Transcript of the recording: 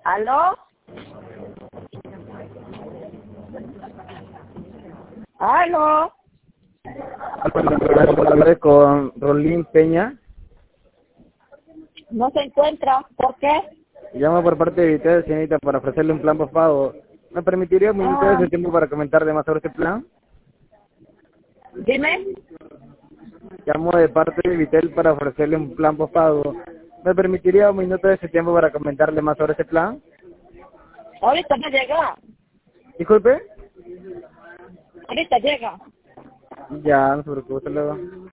¿Aló? ¿Aló? Hablaré con Rolín Peña. No se encuentra. ¿Por qué? Llamo por parte de usted, señorita, para ofrecerle un plan postpago. ¿Me permitiría un minuto de su tiempo para comentarle más sobre este plan? Dime. Llamo de parte de Vitel para ofrecerle un plan postpago. ¿Me permitiría un minuto de su tiempo para comentarle más sobre este plan? Ahorita no llega. Disculpe. Ahorita llega. Ya, no se preocupe, hasta luego.